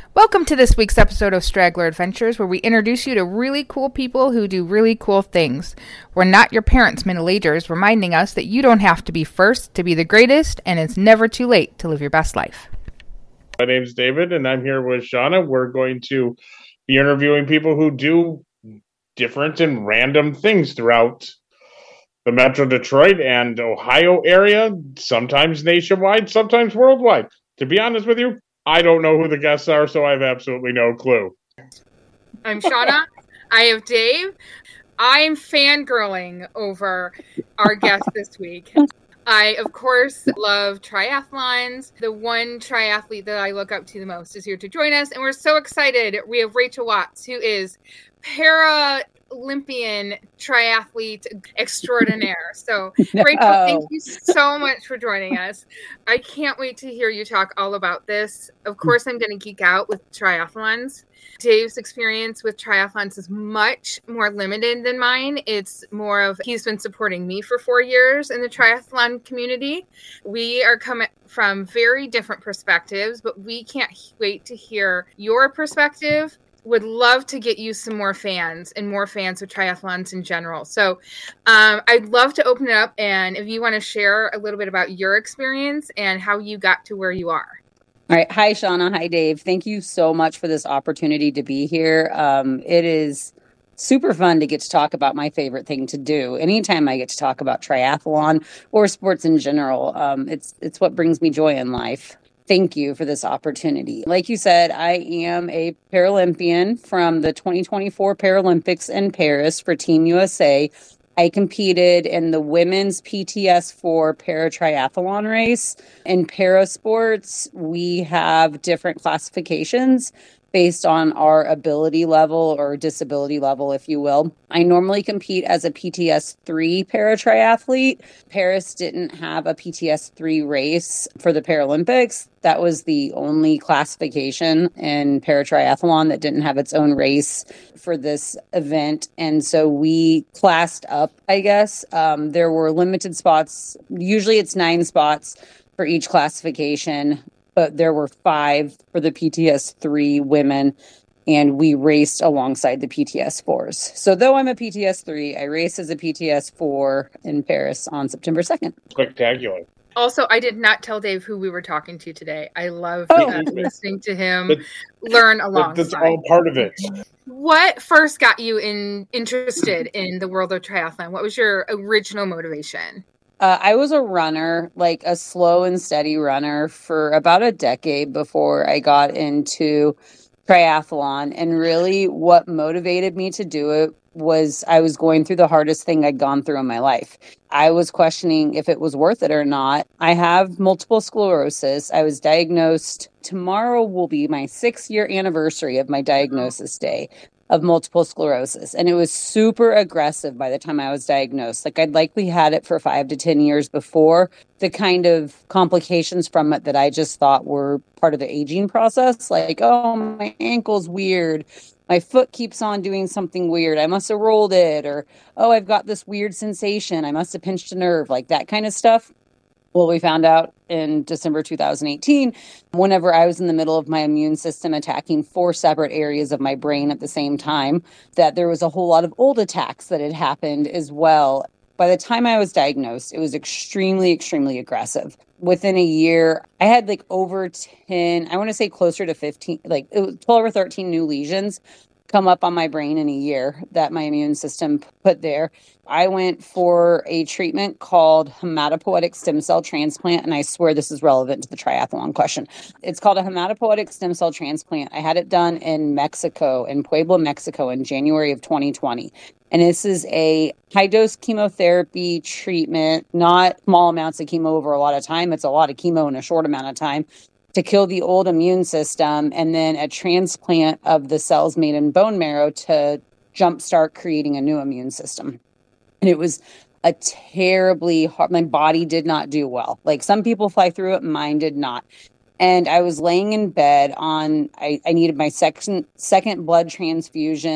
Welcome to this week's episode of Straggler Adventures, where we introduce you to really cool people who do really cool things. We're not your parents' middle-agers, reminding us that you don't have to be first to be the greatest, and it's never too late to live your best life. My name's David, and I'm here with Shauna. We're going to be interviewing people who do different and random things throughout the Metro Detroit and Ohio area, sometimes nationwide, sometimes worldwide. To be honest with you, I don't know who the guests are, so I have absolutely no clue. I'm Shauna. I have Dave. I'm fangirling over our guest this week. I, of course, love triathlons. The one triathlete that I look up to the most is here to join us, and we're so excited. We have Rachel Watts, who is Paralympian triathlete extraordinaire. So, Rachel, thank you so much for joining us. I can't wait to hear you talk all about this. Of course, I'm going to geek out with triathlons. Dave's experience with triathlons is much more limited than mine. It's more of, he's been supporting me for 4 years in the triathlon community. We are coming from very different perspectives, but we can't wait to hear your perspective. Would love to get you some more fans and more fans of triathlons in general. So I'd love to open it up, and if you want to share a little bit about your experience and how you got to where you are. All right. Hi, Shauna. Hi, Dave. Thank you so much for this opportunity to be here. It is super fun to get to talk about my favorite thing to do. Anytime I get to talk about triathlon or sports in general, it's what brings me joy in life. Thank you for this opportunity. Like you said, I am a Paralympian from the 2024 Paralympics in Paris for Team USA. I competed in the women's PTS4 paratriathlon race. In parasports, we have different classifications based on our ability level or disability level, if you will. I normally compete as a PTS3 paratriathlete. Paris didn't have a PTS3 race for the Paralympics. That was the only classification in paratriathlon that didn't have its own race for this event. And so we classed up, I guess. There were limited spots. Usually it's 9 spots for each classification, but there were 5 for the PTS3 women, and we raced alongside the PTS4s. So though I'm a PTS3, I race as a PTS4 in Paris on September 2nd. Spectacular. Also, I did not tell Dave who we were talking to today. I love listening to him learn alongside. That's all part of it. What first got you interested in the world of triathlon? What was your original motivation? I was a runner, like a slow and steady runner for about a decade before I got into triathlon. And really what motivated me to do it was I was going through the hardest thing I'd gone through in my life. I was questioning if it was worth it or not. I have multiple sclerosis. I was diagnosed. Tomorrow will be my 6-year anniversary of my diagnosis day of multiple sclerosis. And it was super aggressive by the time I was diagnosed. Like I'd likely had it for 5 to 10 years before. The kind of complications from it that I just thought were part of the aging process. Like, oh, my ankle's weird. My foot keeps on doing something weird. I must have rolled it. Or, oh, I've got this weird sensation. I must have pinched a nerve. Like that kind of stuff. Well, we found out in December 2018, whenever I was in the middle of my immune system attacking 4 separate areas of my brain at the same time, that there was a whole lot of old attacks that had happened as well. By the time I was diagnosed, it was extremely, extremely aggressive. Within a year, I had like over 10, I want to say closer to 15, like it was 12 or 13 new lesions come up on my brain in a year that my immune system put there. I went for a treatment called hematopoietic stem cell transplant, and I swear this is relevant to the triathlon question. It's called a hematopoietic stem cell transplant. I had it done in Mexico, in Puebla, Mexico, in January of 2020. And this is a high-dose chemotherapy treatment, not small amounts of chemo over a lot of time. It's a lot of chemo in a short amount of time to kill the old immune system, and then a transplant of the cells made in bone marrow to jumpstart creating a new immune system. And it was a terribly hard, my body did not do well. Like some people fly through it, mine did not. And I was laying in bed I needed my second blood transfusion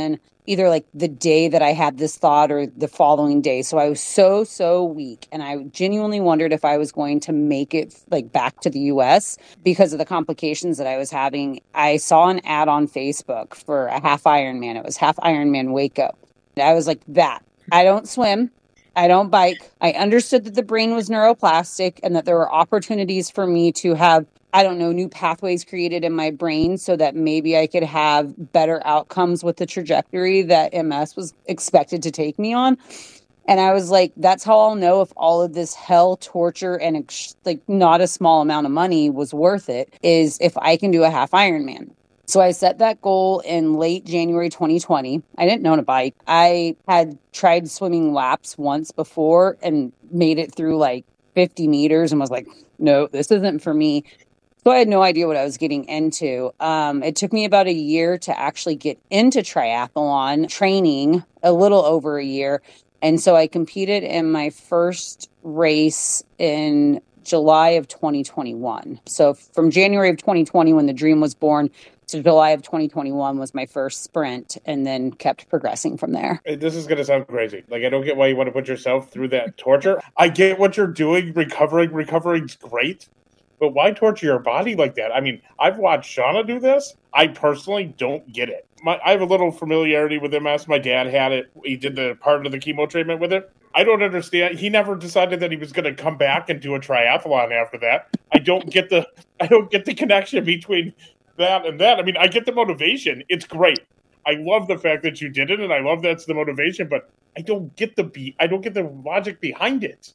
either like the day that I had this thought or the following day. So I was so weak. And I genuinely wondered if I was going to make it like back to the US because of the complications that I was having. I saw an ad on Facebook for a half Ironman. It was half Ironman Waco. I was like, that. I don't swim. I don't bike. I understood that the brain was neuroplastic and that there were opportunities for me to have, I don't know, new pathways created in my brain so that maybe I could have better outcomes with the trajectory that MS was expected to take me on. And I was like, that's how I'll know if all of this hell, torture, and like not a small amount of money was worth it, is if I can do a half Ironman. So I set that goal in late January 2020. I didn't own a bike. I had tried swimming laps once before and made it through like 50 meters and was like, no, this isn't for me. So I had no idea what I was getting into. It took me about a year to actually get into triathlon training, a little over a year. And so I competed in my first race in July of 2021. So from January of 2020, when the dream was born, to July of 2021 was my first sprint, and then kept progressing from there. This is going to sound crazy. Like, I don't get why you want to put yourself through that torture. I get what you're doing. Recovering's great. But why torture your body like that? I mean, I've watched Shauna do this. I personally don't get it. I have a little familiarity with MS. My dad had it. He did the part of the chemo treatment with it. I don't understand. He never decided that he was going to come back and do a triathlon after that. I don't get the connection between that and that. I mean, I get the motivation. It's great. I love the fact that you did it, and I love that's the motivation. But I don't get the logic behind it.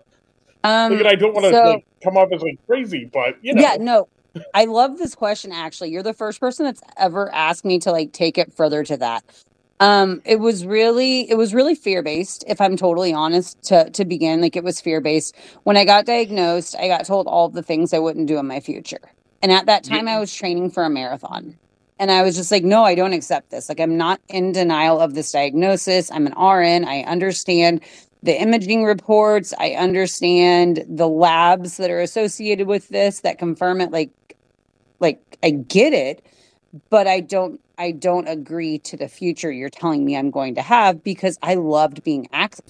I don't want to come off as like crazy, but you know. Yeah, no. I love this question. Actually, you're the first person that's ever asked me to like take it further to that. It was really fear-based, if I'm totally honest, to begin. Like, it was fear-based. When I got diagnosed, I got told all of the things I wouldn't do in my future. And at that time, I was training for a marathon. And I was just like, no, I don't accept this. Like, I'm not in denial of this diagnosis. I'm an RN. I understand the imaging reports. I understand the labs that are associated with this that confirm it. Like I get it, but I don't agree to the future you're telling me I'm going to have, because I loved being active.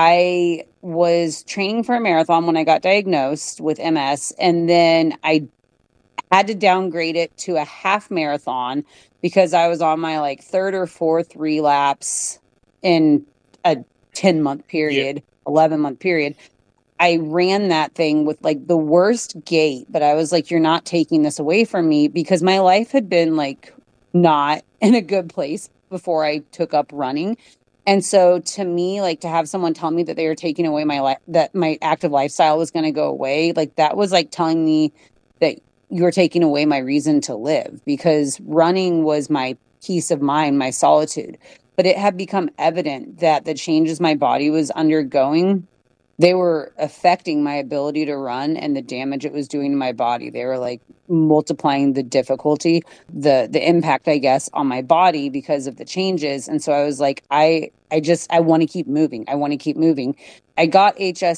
I was training for a marathon when I got diagnosed with MS, and then I had to downgrade it to a half marathon because I was on my like third or fourth relapse in a 10-month period, 11-month period. I ran that thing with like the worst gait, but I was like, you're not taking this away from me, because my life had been like not in a good place before I took up running. And so to me, like, to have someone tell me that they were taking away that my active lifestyle was going to go away, like that was like telling me that you're taking away my reason to live, because running was my peace of mind, my solitude. But it had become evident that the changes my body was undergoing, they were affecting my ability to run, and the damage it was doing to my body. They were like multiplying the difficulty, the impact, I guess, on my body because of the changes. And so I was like, I want to keep moving. I want to keep moving. I got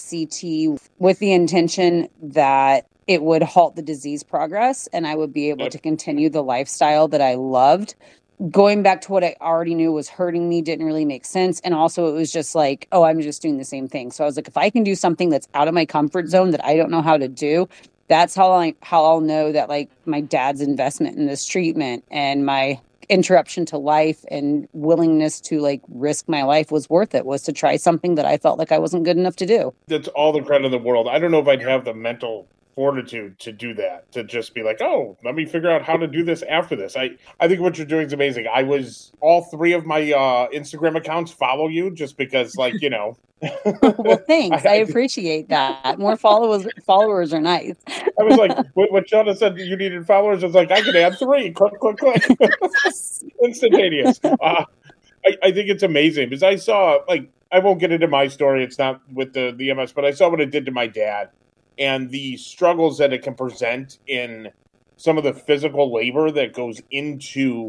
HSCT with the intention that it would halt the disease progress and I would be able to continue the lifestyle that I loved. Going back to what I already knew was hurting me didn't really make sense. And also it was just like, oh, I'm just doing the same thing. So I was like, if I can do something that's out of my comfort zone that I don't know how to do, that's how I'll know that like my dad's investment in this treatment and my interruption to life and willingness to like risk my life was worth it, was to try something that I felt like I wasn't good enough to do. That's all the credit in the world. I don't know if I'd have the mental fortitude to do that, to just be like, oh, let me figure out how to do this after this. I think what you're doing is amazing. All three of my Instagram accounts follow you just because, like, you know. Well, thanks. I appreciate that. More followers are nice. I was like, when Shauna said you needed followers, I was like, I could add 3. Click. Instantaneous. I think it's amazing because I saw, like, I won't get into my story. It's not with the MS, but I saw what it did to my dad. And the struggles that it can present in some of the physical labor that goes into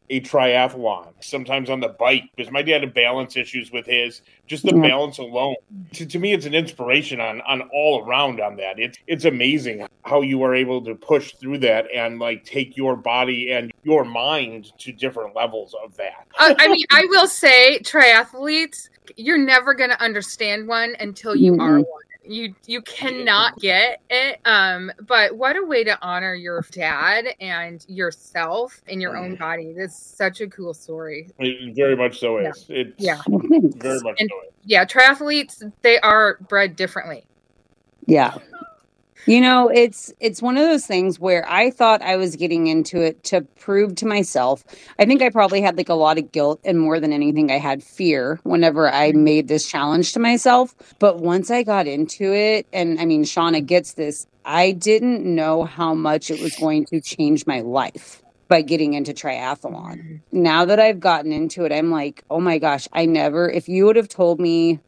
a triathlon, sometimes on the bike, because my dad had balance issues with his, just the balance alone. To me, it's an inspiration on all around on that. It's amazing how you are able to push through that and like take your body and your mind to different levels of that. I mean, I will say triathletes, you're never going to understand one until you are one. You cannot get it. But what a way to honor your dad and yourself in your own body. That's such a cool story. It very much so is. It's very much so is. Yeah, triathletes, they are bred differently. Yeah. You know, it's one of those things where I thought I was getting into it to prove to myself. I think I probably had like a lot of guilt, and more than anything, I had fear whenever I made this challenge to myself. But once I got into it, and I mean, Shauna gets this, I didn't know how much it was going to change my life by getting into triathlon. Now that I've gotten into it, I'm like, oh my gosh, if you would have told me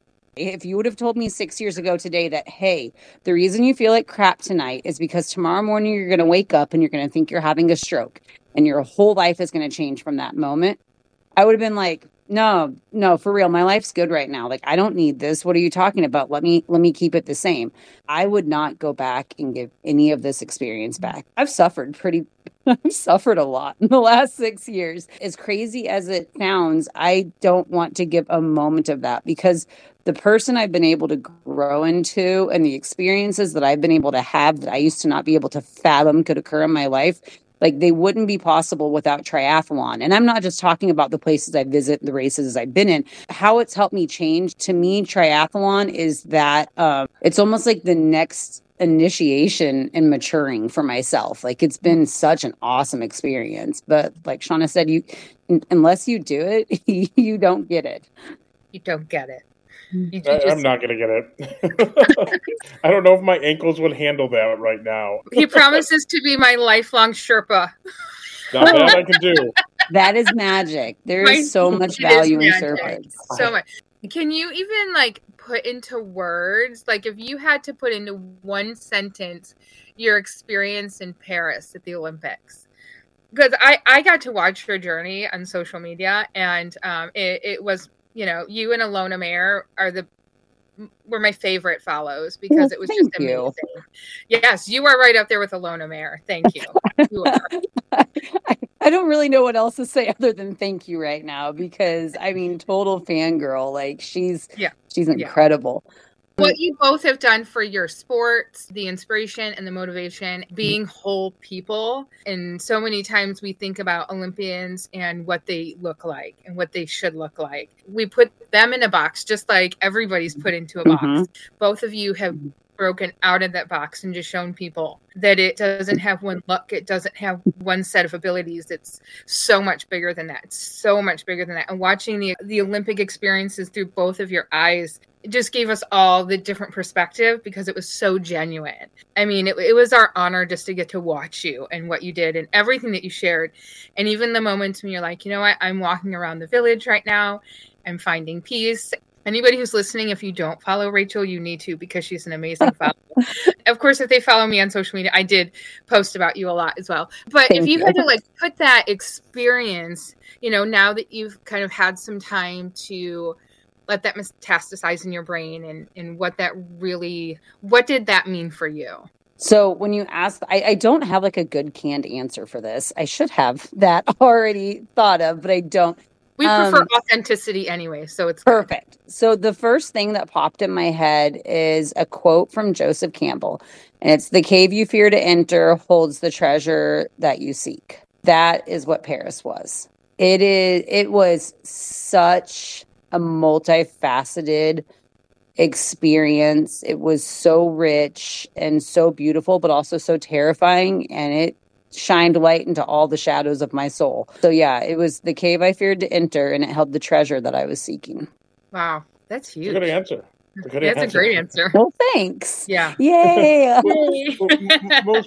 6 years ago today that, hey, the reason you feel like crap tonight is because tomorrow morning you're going to wake up and you're going to think you're having a stroke and your whole life is going to change from that moment, I would have been like, no, for real. My life's good right now. Like, I don't need this. What are you talking about? Let me keep it the same. I would not go back and give any of this experience back. I've suffered a lot in the last 6 years. As crazy as it sounds, I don't want to give a moment of that, because the person I've been able to grow into and the experiences that I've been able to have that I used to not be able to fathom could occur in my life, like, they wouldn't be possible without triathlon. And I'm not just talking about the places I visit, the races I've been in. How it's helped me change, to me, triathlon is that it's almost like the next initiation and maturing for myself. Like, it's been such an awesome experience. But like Shauna said, unless you do it, you don't get it. You don't get it. I'm not going to get it. I don't know if my ankles would handle that right now. He promises to be my lifelong Sherpa. Now that I can do. That is magic. There is so much value in Sherpas. So much. Can you even like put into words, like if you had to put into one sentence your experience in Paris at the Olympics? Because I got to watch your journey on social media, and it was, you know, you and Alona Mayer were my favorite follows, because it was just amazing. Yes, you are right up there with Alona Mayer. Thank you. You are. I don't really know what else to say other than thank you right now, because I mean, total fangirl. Like, she's incredible. What you both have done for your sports, the inspiration and the motivation, being whole people. And so many times we think about Olympians and what they look like and what they should look like. We put them in a box, just like everybody's put into a box. Both of you have broken out of that box and just shown people that it doesn't have one look. It doesn't have one set of abilities. It's so much bigger than that. It's so much bigger than that. And watching the Olympic experiences through both of your eyes, it just gave us all the different perspective, because it was so genuine. I mean, it was our honor just to get to watch you and what you did and everything that you shared. And even the moments when you're like, you know what, I'm walking around the village right now. I'm finding peace. Anybody who's listening, if you don't follow Rachel, you need to, because she's an amazing follower. Of course, if they follow me on social media, I did post about you a lot as well. But if you had to like put that experience, you know, now that you've kind of had some time to let that metastasize in your brain, and what did that mean for you? So when you ask, I don't have like a good canned answer for this. I should have that already thought of, but I don't. We prefer authenticity anyway, so it's perfect. Good. So the first thing that popped in my head is a quote from Joseph Campbell, and it's, "The cave you fear to enter holds the treasure that you seek." That is what Paris was. It was such a multifaceted experience. It was so rich and so beautiful, but also so terrifying, and it shined light into all the shadows of my soul. So yeah, it was the cave I feared to enter, and it held the treasure that I was seeking. Wow, that's huge. Good answer. That's a great answer. Well, thanks. Yeah. Yay. Most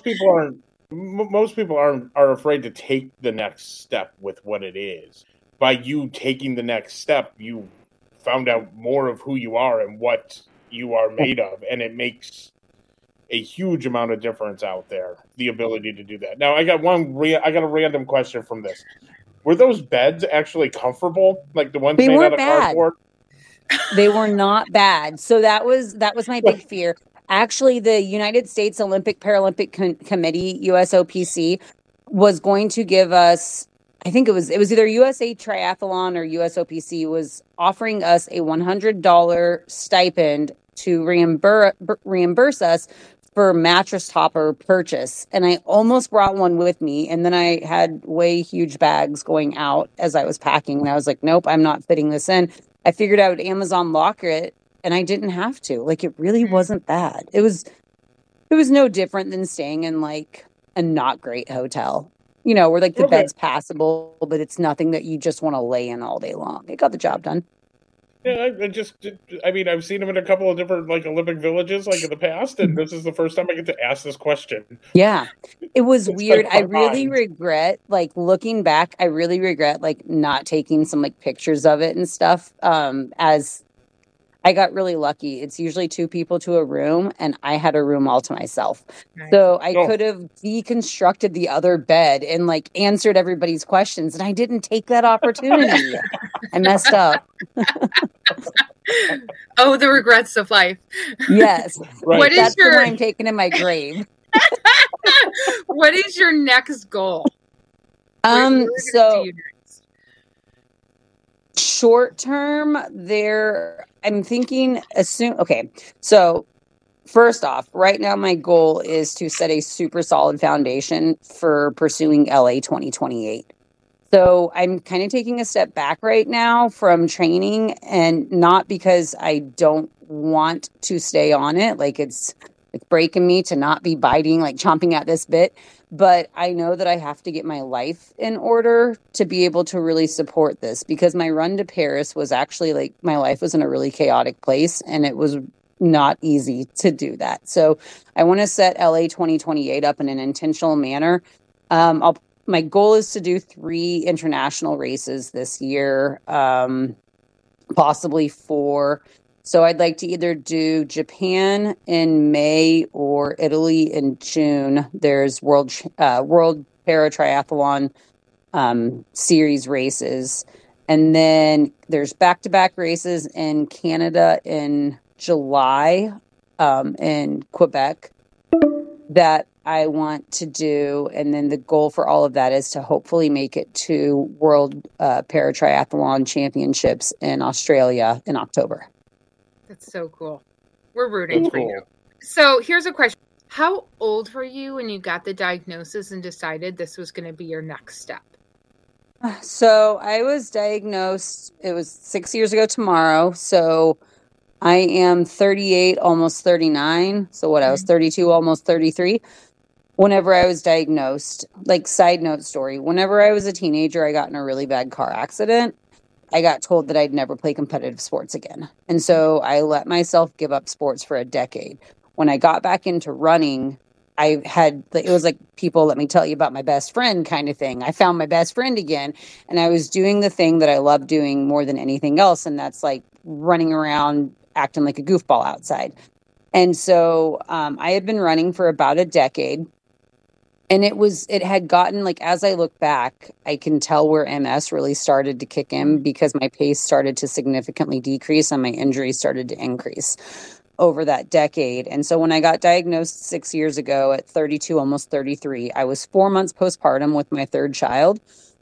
people are afraid to take the next step with what it is. By you taking the next step, you found out more of who you are and what you are made of, and it makes a huge amount of difference out there, the ability to do that. Now, I got a random question from this. were those beds actually comfortable? Like the ones They made weren't out of bad. cardboard? They were not bad. So that was my big fear. Actually, the United States Olympic Paralympic Committee, USOPC, was going to give us, I think it was either USA Triathlon or USOPC was offering us a $100 stipend to reimburse us for mattress topper purchase. And I almost brought one with me. And then I had way huge bags going out as I was packing. And I was like, nope, I'm not fitting this in. I figured I would Amazon locker it, and I didn't have to. Like, it really wasn't bad. It was no different than staying in like a not great hotel, you know, where like the bed's passable, but it's nothing that you just want to lay in all day long. It got the job done. Yeah, I mean, I've seen them in a couple of different like Olympic villages, like in the past, and this is the first time I get to ask this question. Yeah, it was weird. Like I really regret, like looking back, I really regret like not taking some like pictures of it and stuff. As I got really lucky. It's usually 2 people to a room, and I had a room all to myself. Nice. So I could have deconstructed the other bed and like answered everybody's questions, and I didn't take that opportunity. I messed up. Oh, the regrets of life. Yes. Right. That's the one I'm taking in my grave. What is your next goal? So short term, I'm thinking okay. So first off, right now my goal is to set a super solid foundation for pursuing LA 2028. So I'm kind of taking a step back right now from training, and not because I don't want to stay on it. Like it's breaking me to not be biting, like chomping at this bit. But I know that I have to get my life in order to be able to really support this, because my run to Paris was actually like my life was in a really chaotic place, and it was not easy to do that. So I want to set LA 2028 up in an intentional manner. My goal is to do 3 international races this year, possibly 4. So I'd like to either do Japan in May or Italy in June. There's World Para Triathlon series races. And then there's back-to-back races in Canada in July, in Quebec, that I want to do. And then the goal for all of that is to hopefully make it to World Para Triathlon Championships in Australia in October. That's so cool. We're rooting for you. So here's a question. How old were you when you got the diagnosis and decided this was going to be your next step? So I was diagnosed, it was 6 years ago tomorrow. So I am 38, almost 39. So I was 32, almost 33. Whenever I was diagnosed, like side note story, whenever I was a teenager, I got in a really bad car accident. I got told that I'd never play competitive sports again. And so I let myself give up sports for a decade. When I got back into running, it was like, people, let me tell you about my best friend kind of thing. I found my best friend again, and I was doing the thing that I love doing more than anything else. And that's like running around, acting like a goofball outside. And so I had been running for about a decade. And it had gotten, like, as I look back, I can tell where MS really started to kick in, because my pace started to significantly decrease and my injuries started to increase over that decade. And so when I got diagnosed 6 years ago at 32, almost 33, I was 4 months postpartum with my 3rd child.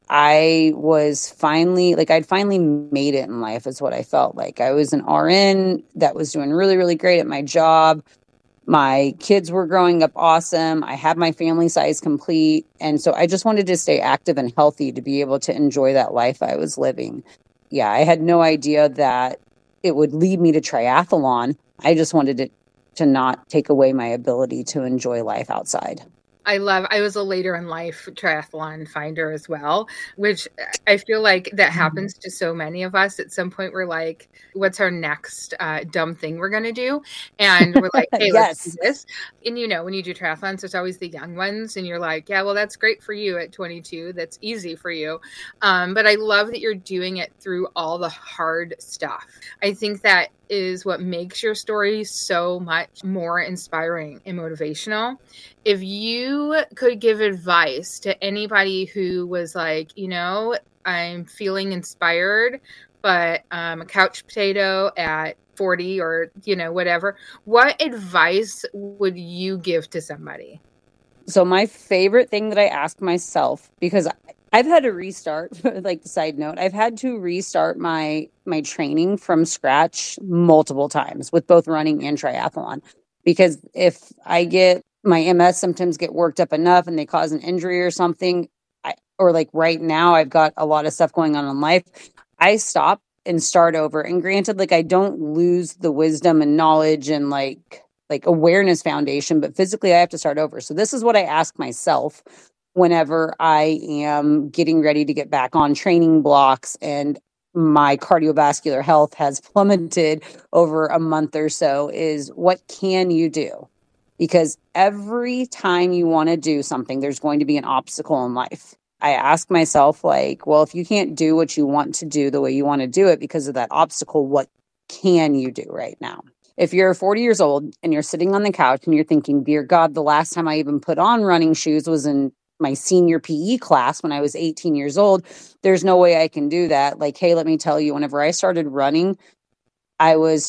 I was finally, like, I'd finally made it in life, is what I felt like. I was an RN that was doing really, really great at my job. My kids were growing up awesome. I had my family size complete. And so I just wanted to stay active and healthy to be able to enjoy that life I was living. Yeah, I had no idea that it would lead me to triathlon. I just wanted it to not take away my ability to enjoy life outside. I was a later in life triathlon finder as well, which I feel like that happens to so many of us. At some point, we're like, what's our next dumb thing we're going to do? And we're like, hey, let's do this. And when you do triathlons, there's always the young ones. And you're like, yeah, well, that's great for you at 22. That's easy for you. But I love that you're doing it through all the hard stuff. I think that is what makes your story so much more inspiring and motivational. If you could give advice to anybody who was like, I'm feeling inspired, but a couch potato at 40 or, whatever. What advice would you give to somebody? So my favorite thing that I ask myself, because I've had to restart, like the side note, I've had to restart my training from scratch multiple times with both running and triathlon. Because if I get my MS symptoms get worked up enough and they cause an injury or something, or like right now I've got a lot of stuff going on in life, I stop and start over. And granted, like I don't lose the wisdom and knowledge and like awareness foundation, but physically I have to start over. So this is what I ask myself whenever I am getting ready to get back on training blocks and my cardiovascular health has plummeted over a month or so, is what can you do? Because every time you want to do something, there's going to be an obstacle in life. I ask myself, like, well, if you can't do what you want to do the way you want to do it because of that obstacle, what can you do right now? If you're 40 years old and you're sitting on the couch and you're thinking, dear God, the last time I even put on running shoes was in my senior PE class when I was 18 years old, there's no way I can do that. Like, hey, let me tell you, whenever I started running, I was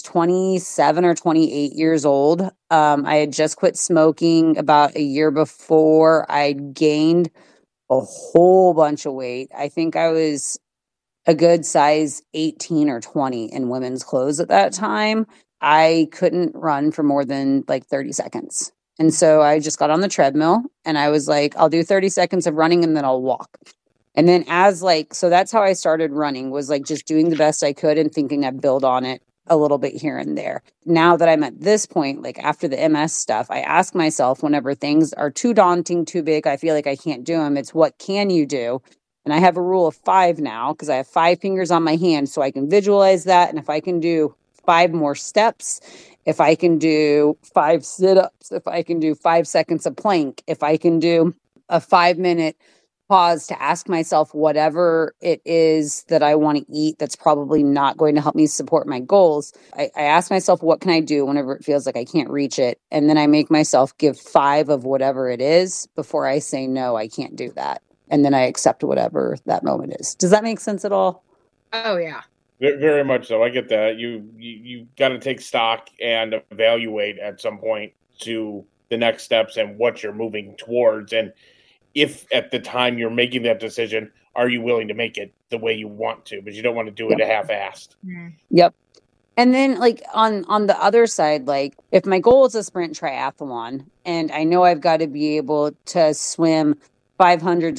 27 or 28 years old. I had just quit smoking about a year before. I gained a whole bunch of weight. I think I was a good size 18 or 20 in women's clothes at that time. I couldn't run for more than like 30 seconds. And so I just got on the treadmill and I was like, I'll do 30 seconds of running and then I'll walk. And then so that's how I started running, was like just doing the best I could and thinking I'd build on it a little bit here and there. Now that I'm at this point, like after the MS stuff, I ask myself whenever things are too daunting, too big, I feel like I can't do them, it's what can you do? And I have a rule of 5 now because I have 5 fingers on my hand, so I can visualize that. And if I can do 5 more steps, if I can do 5 sit-ups, if I can do 5 seconds of plank, if I can do a 5-minute pause to ask myself whatever it is that I want to eat that's probably not going to help me support my goals. I ask myself, what can I do whenever it feels like I can't reach it? And then I make myself give 5 of whatever it is before I say, no, I can't do that. And then I accept whatever that moment is. Does that make sense at all? Oh, yeah. Very much so. I get that. You got to take stock and evaluate at some point to the next steps and what you're moving towards. And if at the time you're making that decision, are you willing to make it the way you want to? But you don't want to do it half-assed. Yep. And then like on the other side, like if my goal is a sprint triathlon and I know I've got to be able to swim 500 to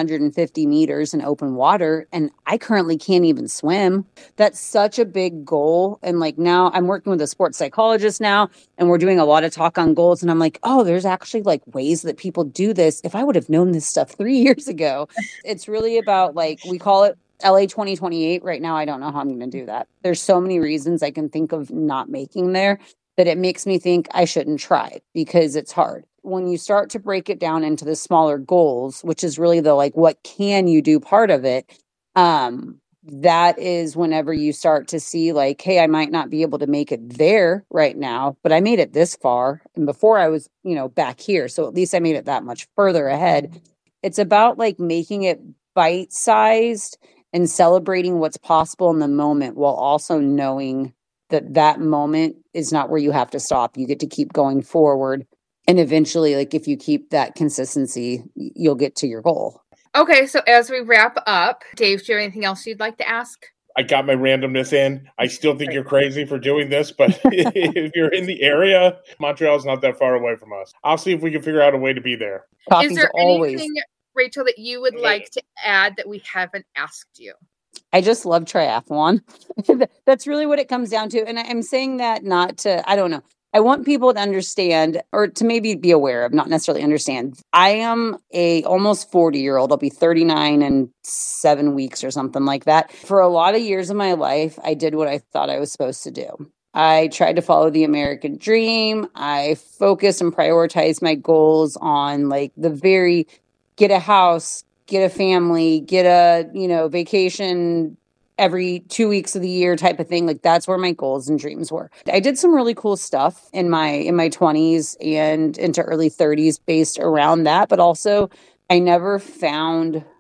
750 meters in open water, and I currently can't even swim. That's such a big goal. And like now I'm working with a sports psychologist now, and we're doing a lot of talk on goals. And I'm like, oh, there's actually like ways that people do this. If I would have known this stuff 3 years ago, it's really about like, we call it LA 2028. Right now, I don't know how I'm going to do that. There's so many reasons I can think of not making there that it makes me think I shouldn't try because it's hard. When you start to break it down into the smaller goals, which is really the like, what can you do part of it? That is whenever you start to see like, hey, I might not be able to make it there right now, but I made it this far. And before I was, back here. So at least I made it that much further ahead. It's about like making it bite-sized and celebrating what's possible in the moment while also knowing that moment is not where you have to stop. You get to keep going forward. And eventually, like if you keep that consistency, you'll get to your goal. Okay, so as we wrap up, Dave, do you have anything else you'd like to ask? I got my randomness in. I still think you're crazy for doing this, but if you're in the area, Montreal's not that far away from us. I'll see if we can figure out a way to be there. Coffee's Is there always... anything, Rachel, that you would like to add that we haven't asked you? I just love triathlon. That's really what it comes down to. And I'm saying that not to, I don't know. I want people to understand, or to maybe be aware of, not necessarily understand. I am a almost 40-year-old. I'll be 39 in 7 weeks or something like that. For a lot of years of my life, I did what I thought I was supposed to do. I tried to follow the American dream. I focused and prioritized my goals on like the very get a house, get a family, get a, vacation every 2 weeks of the year type of thing. Like that's where my goals and dreams were. I did some really cool stuff in my 20s and into early 30s based around that. But also I never found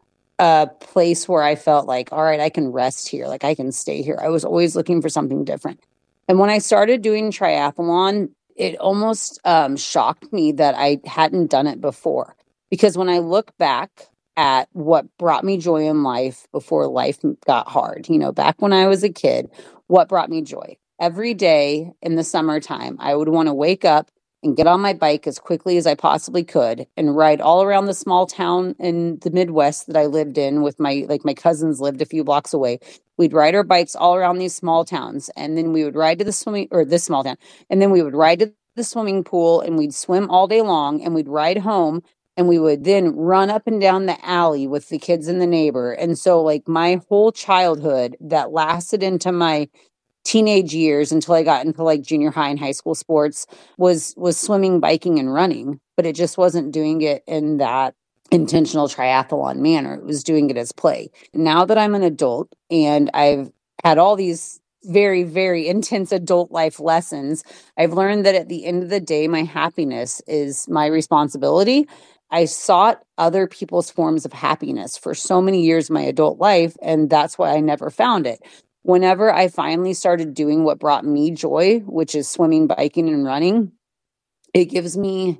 a place where I felt like, all right, I can rest here. Like I can stay here. I was always looking for something different. And when I started doing triathlon, it almost shocked me that I hadn't done it before. Because when I look back at what brought me joy in life before life got hard, back when I was a kid, what brought me joy? Every day in the summertime, I would want to wake up and get on my bike as quickly as I possibly could and ride all around the small town in the Midwest that I lived in with my cousins lived a few blocks away. We'd ride our bikes all around these small towns, and then we would ride to this small town, and then we would ride to the swimming pool, and we'd swim all day long, and we'd ride home, and we would then run up and down the alley with the kids and the neighbor. And so like my whole childhood that lasted into my teenage years until I got into like junior high and high school sports was swimming, biking, and running, but it just wasn't doing it in that intentional triathlon manner. It was doing it as play. Now that I'm an adult and I've had all these very, very intense adult life lessons, I've learned that at the end of the day, my happiness is my responsibility. I sought other people's forms of happiness for so many years of my adult life, and that's why I never found it. Whenever I finally started doing what brought me joy, which is swimming, biking, and running, it gives me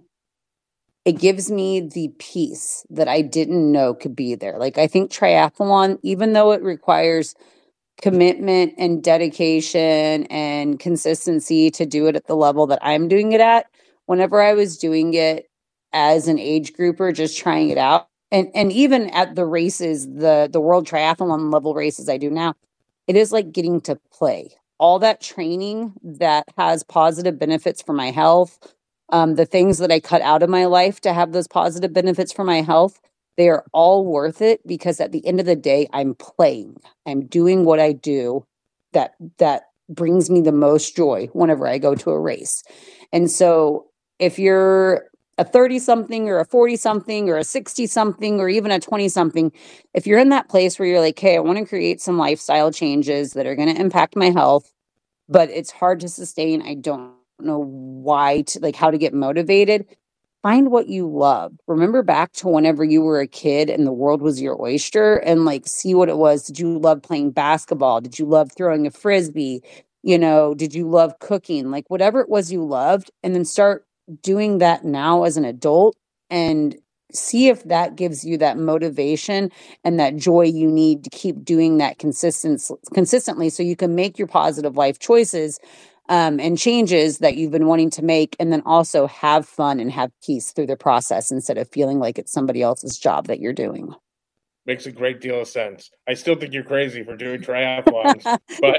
the peace that I didn't know could be there. Like I think triathlon, even though it requires commitment and dedication and consistency to do it at the level that I'm doing it at, whenever I was doing it as an age grouper, just trying it out, and even at the races, the world triathlon level races I do now, it is like getting to play. All that training that has positive benefits for my health, the things that I cut out of my life to have those positive benefits for my health, they are all worth it because at the end of the day, I'm playing. I'm doing what I do that brings me the most joy whenever I go to a race. And so if you're a 30-something or a 40-something or a 60-something or even a 20-something, if you're in that place where you're like, hey, I want to create some lifestyle changes that are going to impact my health, but it's hard to sustain, I don't know how to get motivated, find what you love. Remember back to whenever you were a kid and the world was your oyster and like see what it was. Did you love playing basketball? Did you love throwing a frisbee? Did you love cooking? Like whatever it was you loved, and then start doing that now as an adult and see if that gives you that motivation and that joy you need to keep doing that consistently so you can make your positive life choices and changes that you've been wanting to make, and then also have fun and have peace through the process instead of feeling like it's somebody else's job that you're doing. Makes a great deal of sense. I still think you're crazy for doing triathlons, but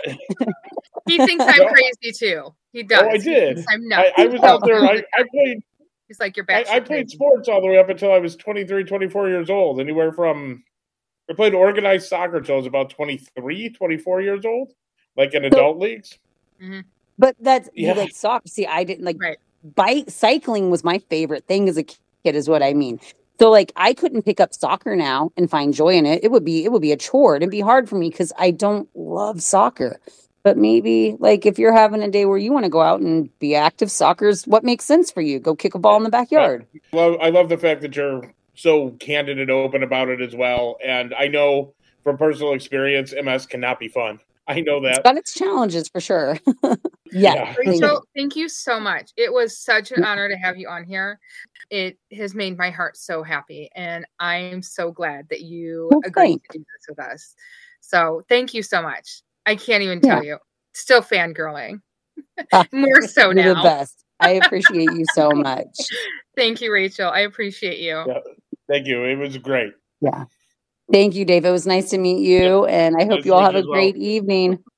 he thinks I'm crazy too. He does. Oh, I did. I'm nuts. I was out there. I played. He's like your back. I played sports all the way up until I was 23, 24 years old. Anywhere from I played organized soccer till I was about 23, 24 years old, like in adult leagues. Mm-hmm. But that's you like soccer. See, I didn't like cycling was my favorite thing as a kid, is what I mean. So like I couldn't pick up soccer now and find joy in it. It would be a chore. It'd be hard for me because I don't love soccer. But maybe like if you're having a day where you want to go out and be active, soccer's what makes sense for you. Go kick a ball in the backyard. Well, I love the fact that you're so candid and open about it as well. And I know from personal experience, MS cannot be fun. I know that. It's got its challenges for sure. Yeah. Rachel, thank you so much. It was such an honor to have you on here. It has made my heart so happy. And I'm so glad that you agreed to do this with us. So thank you so much. I can't even tell you. Still fangirling. More so now. You're the best. I appreciate you so much. Thank you, Rachel. I appreciate you. Yeah. Thank you. It was great. Yeah. Thank you, Dave. It was nice to meet you. And I hope you all have a great evening.